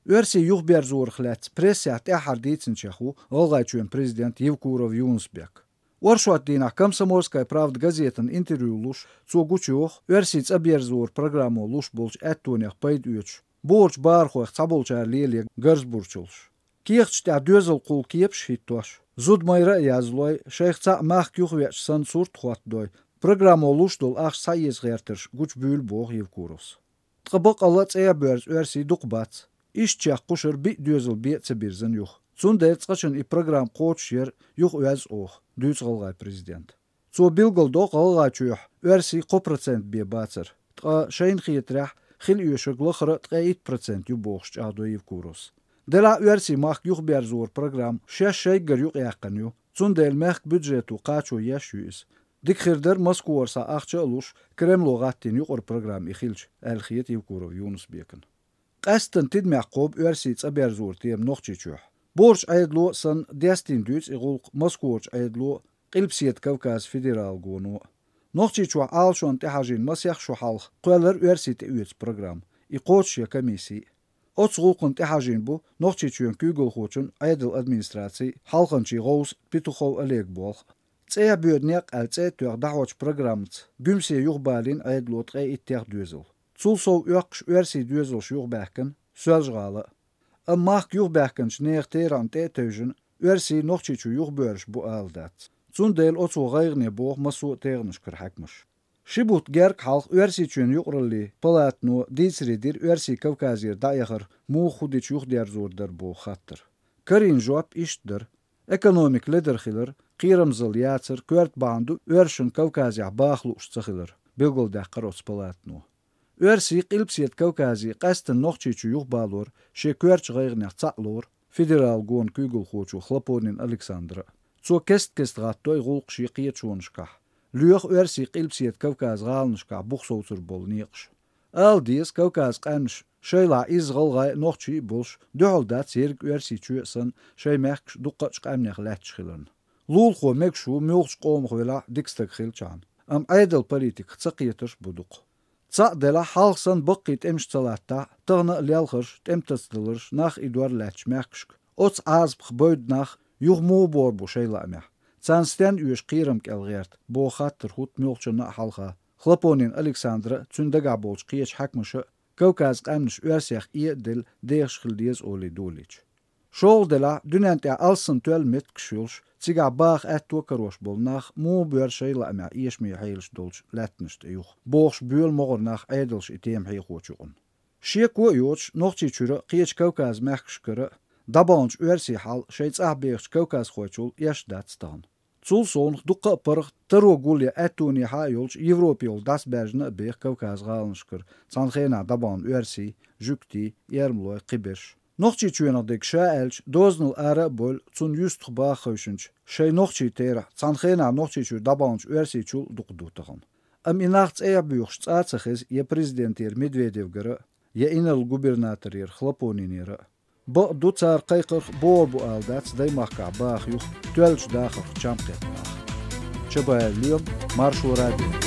Örsi juhbierzurhlets pressēt ehardīcinčehu olgaičujem prezident Jevkurov Junsbek. Oršotdīnā Komsomolskai pravda gazetan intervju luš, co gučuoh, örsīts abierzur programmu luš bulč ettūniek paidūč, bulč bārhoek cabulčār lieliek garsburčulš. Kiekš tā dözel kul kiepš hittoš. Zudmaira yazloy, Sheikh ca mach juhviech san surt hotdoy. Programmu lušdol ach sayezgerters guč bül boh Jevkuros. Tqabaq alats eabers örsi duqbats. İşçak kuşur bi dözel bietse birzen yuh. Zundel tqaçın I program qoç yer yuh öz oh. Düz qalğay prezident. So bilgol doq qalğay çuyuh. Örsi %% bi batser. Tqa şeyin xiyetrah xil üyüşük lıxırı 3% yu boğş adoy Jevkuros. Dela örsi mach juhbierzur program şeşeyger yuh yaqanyu. Zundel mech budjetu qaçu yaşyüz. Dikxirder Moskvorsa axça oluş Kremlo gattin yuqor program ixilç elxiyet Jevkurov Yunusbek'in. Qastin tidmaqob örsits aberzur tiem noqçiçuh. Borç aydlo san destin düz iqulq Moskvorç aydlo qilpsiyet Kavkaz federal gonu. Noqçiçuh alşon tehajin masyax şu halq qoylar örsit üyets program. İqoç ya komisi. Otsqulqun tehajin bu noqçiçuhun kügül xoçun aydıl administrasiy halqançı qows pituxov aleg bolq. Tsaya bödnek altse tör dahoç programts. Gümse yuqbalin aydlo tqe itter düzel. Zulsov öqş örsi düzel yuqbaqın sözqalı. Ammaq yuqbaqın neerteran tetejün örsi noqçiçu yuqbörş bu aldat. Zundel otso gayrne boq masu terniş kırhakmış. Şibut gerk halq örsi çün yuqrılli palatno disridir örsi Kavkazir dayaqır mu xudiç yuqderzurdur bu xattır. Karin jop işdir. Ekonomik liderxilir qiramzıl yatsır kört bandu örşün Kavkazya baxlu uçsaxilir. Bilgol daqarots palatno. Örsi qilpsiyet Kavkazi qastin noqçiçu yuqbalur, şe körç gayrne tsaqlur, federal gon kügül xoçu Xlaponin Aleksandra. So kest gattoy gulq şiqiyet şonşkah. Lüx örsi qilpsiyet Kavkaz galnışkah buxsovtur bol niqş. Aldis Kavkaz qanış şeyla izğalğay noqçi bolş, döholdat serg örsi çüysan şeymekş duqqaç qamneq latçxilin. Lulxo mekşu myoqş qomxvela dikstak xilçan. Am aydal politik tsaqiyetish buduq. Tsa dela halqsan baqit emştalatta tığna lelxır temtasdılır nax idwar latçmekşk. Ots azbx boydnax yuğmu bor bu şeylameh. Tsansten üyeş qiram kelgert. Bu xattır hut myoqçuna halqa. Xlaponin Aleksandra tündaga bolç qiyeç hakmışı Kavkaz qamnish örsex iye dil deexşxildiyez oli doliç. Şol dela dünente alsın töl metkşulş Tsiga bağ ettu karoş bolnax mu bör şeylameh iyeşmi hayılş dolç latnışt yuh. Boğş böl moğornax aydılş item hayqoçuğun. Şeko yoç noqçiçürü qiyeç Kavkaz mekşkırı dabanç örsi hal şeytsah beğç Kavkaz xoçul yaşdatstan. Tsul sonx duqa pırıq taro gulya ettuni hayolç Evropiyol dasberjna beğ Kavkaz galnışkır. Sanxena daban örsi, jükti, yermloy qibeş. Noqçiçüyenoqdek şaelç doznul ara bol tsun yustx baxoşunç. Şey noqçi tera sanxena noqçiçü dabanç örsiçul duqdutağın. Am inaxts eyabüyx tsatsaxiz ya prezidenter Medvedev gara ya inal gubernator Xlaponinera. Bu dutsar qayqır bor bu aldats daymaqqa bax yuq tölç daxır çamqet bax. Çabayalıyım Marşu Radio.